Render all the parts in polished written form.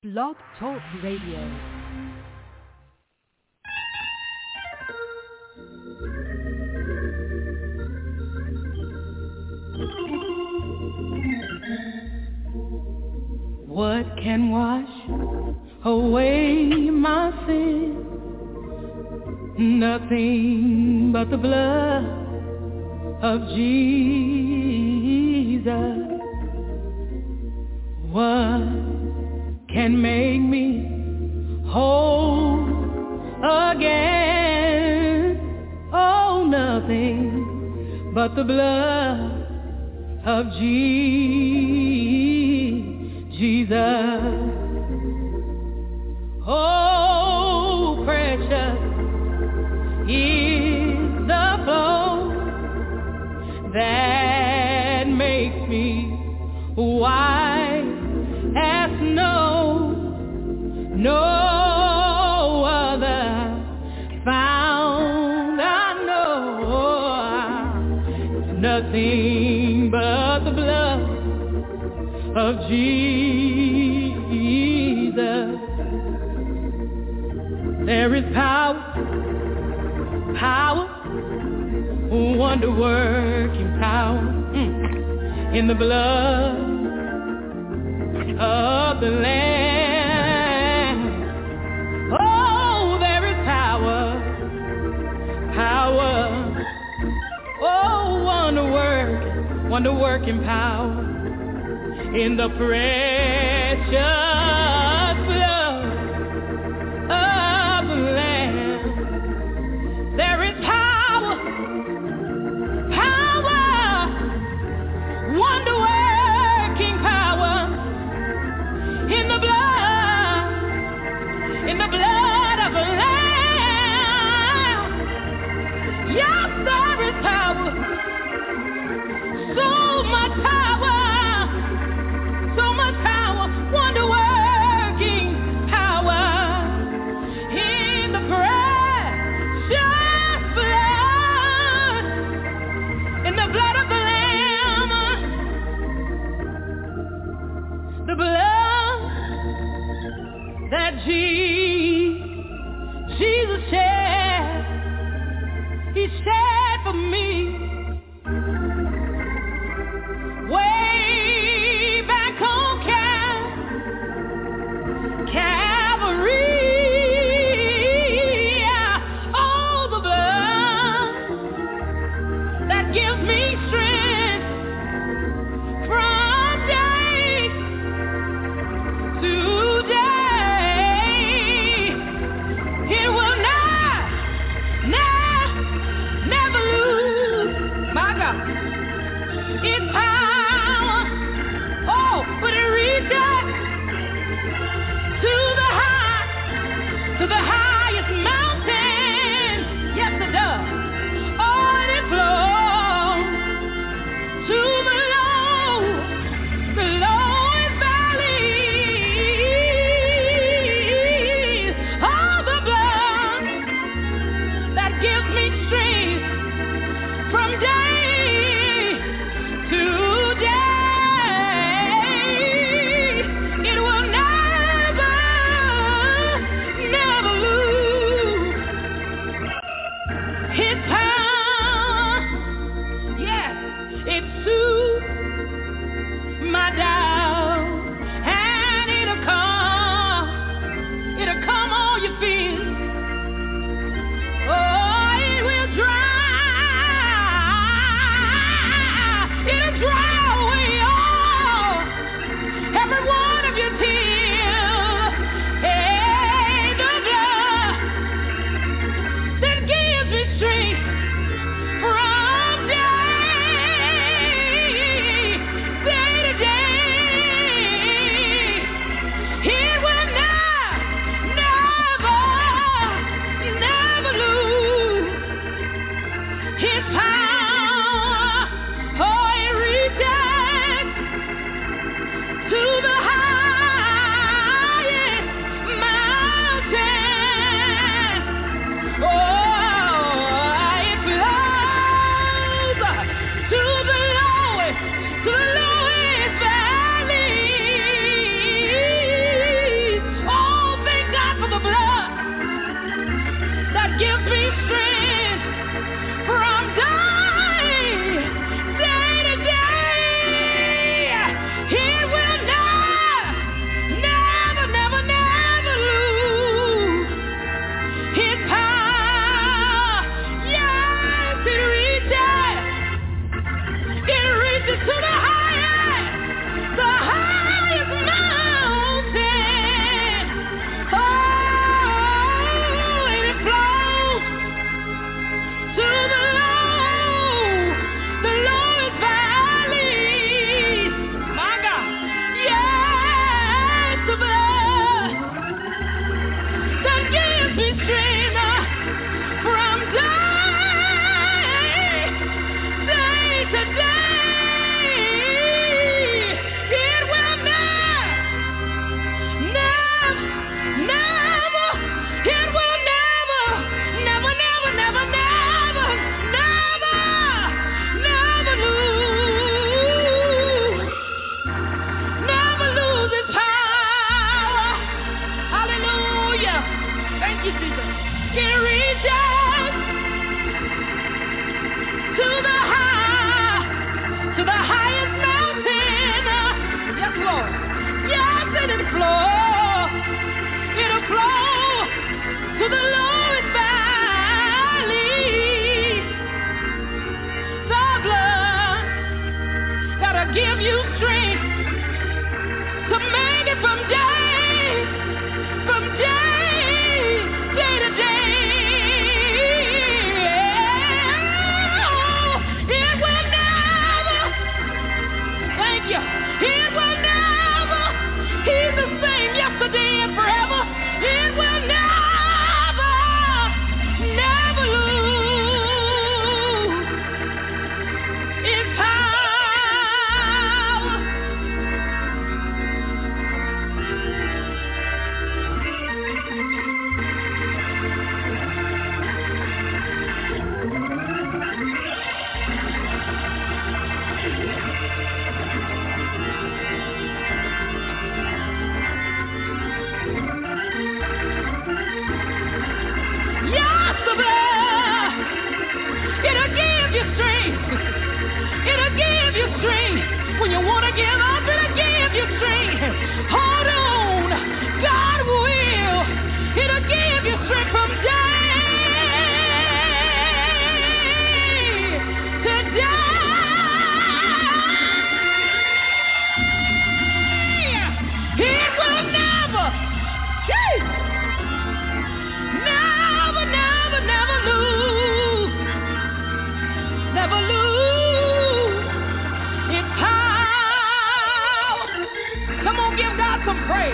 Blog Talk Radio. What can wash away my sin? Nothing but the blood of Jesus. What can make me whole again? Oh, nothing but the blood of Jesus. Oh, precious is the flow that makes me white as snow. No other found I know. Nothing but the blood of Jesus. There is power, wonder-working power in the blood of the Lamb. Oh, there is power, oh, wonder-working power in the precious blood of the Lamb. There is power, wonder-working power in the blood of the Lamb. Yes, there is power, so much power, wonder-working power in the precious blood, in the blood of the Lamb, the blood that Jesus shed, He shed for me. Way back on Calvary, oh, the blood that gives me strength from day to day. It will never lose, my God, its power. Oh, but it reaches to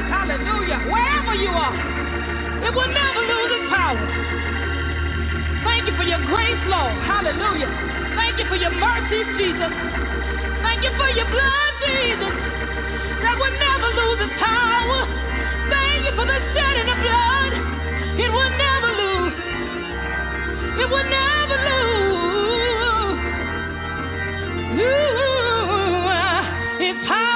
place, hallelujah, wherever you are, it will never lose its power. Thank you for your grace, Lord, hallelujah. Thank you for your mercy, Jesus. Thank you for your blood, Jesus, that will never lose its power. Thank you for the shedding of blood. It will never lose. It will never lose. Its power.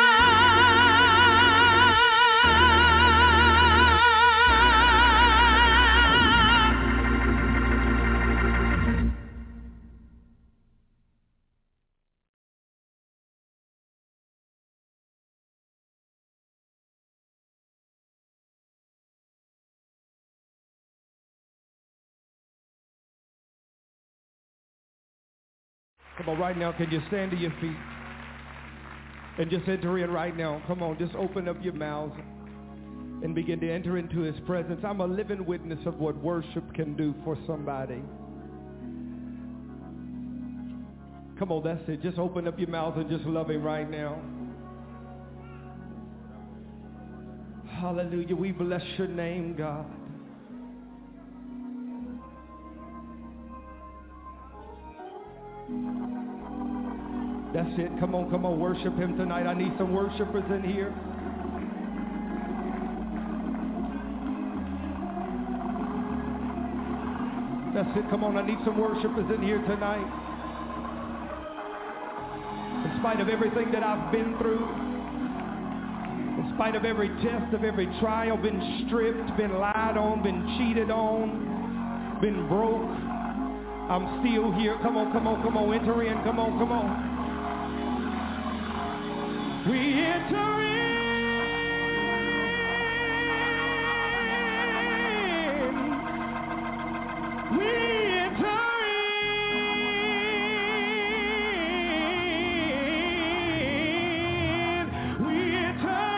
Come on, right now, can you stand to your feet and just enter in right now? Come on, just open up your mouths and begin to enter into his presence. I'm a living witness of what worship can do for somebody. Come on, that's it. Just open up your mouths and just love him right now. Hallelujah. We bless your name, God. That's it. Come on, worship him tonight. I need some worshipers in here. That's it. Come on, I need some worshipers in here tonight. In spite of everything that I've been through, in spite of every test, of every trial, been stripped, been lied on, been cheated on, been broke, I'm still here. Come on, enter in. Come on. We enter in. We enter in. We enter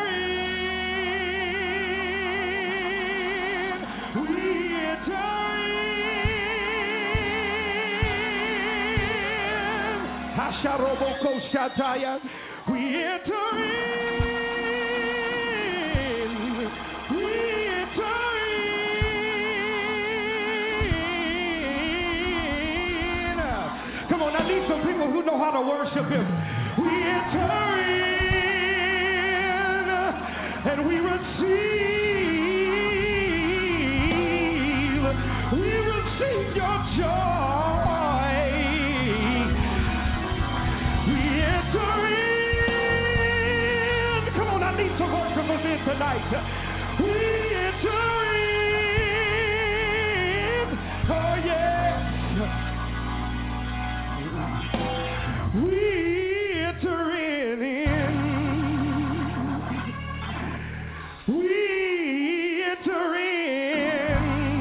in. We enter in. Hasharoboko Shataya. We enter in. We enter in. Come on, I need some people who know how to worship him. We enter in and we receive your joy. We enter in. Some worshipers in tonight. We enter in. Oh yes. We enter in. We enter in.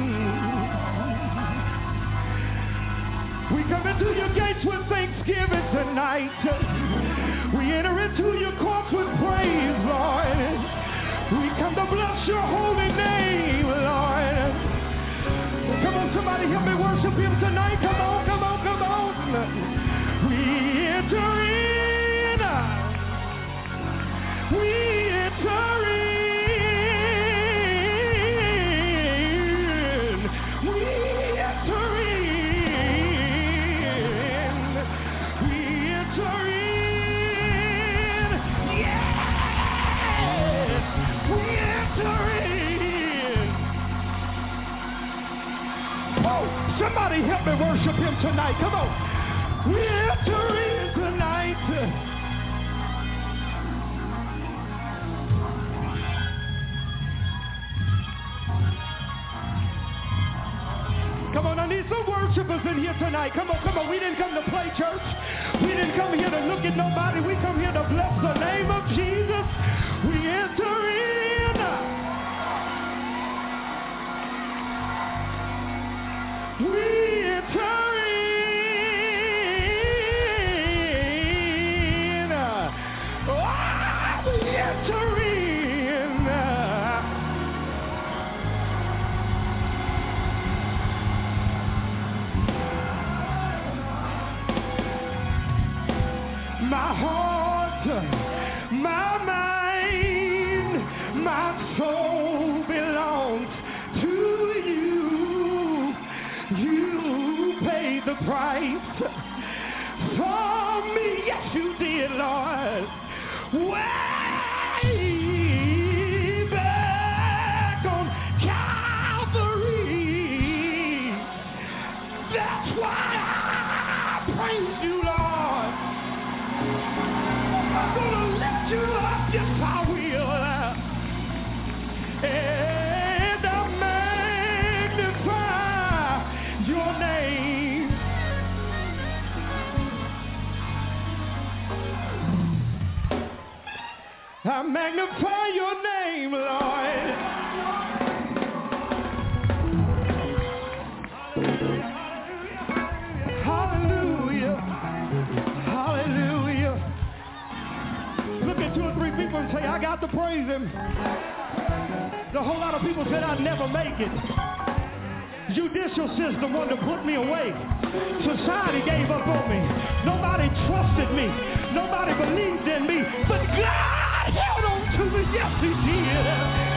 We come into your gates with thanksgiving tonight. We enter into your courts with praise, Lord. We come to bless your holy name, Lord. Come on, somebody help me worship him tonight. Come on. We enter in. We enter in. We enter in. We enter in. Somebody help me worship him tonight. Come on. We enter in tonight. Come on, I need some worshipers in here tonight. Come on. We didn't come to play church. We didn't come here to look at nobody. We come here to bless the name of Jesus. We enter in. We enter in. We enter in. My heart, my mind, My soul belongs to you. You paid the price for me. Yes, you did, Lord. Way back on Calvary. That's why I praise you, Lord. I'm gonna lift you up, yes I will. And I'll magnify your name. I magnify your name, Lord. Hallelujah. Hallelujah. Look at 2 or 3 people and say, I got to praise him. A whole lot of people said I'd never make it. Judicial system wanted to put me away. Society gave up on me. Nobody trusted me. Nobody believed in me. But God held on to me. Yes, he did.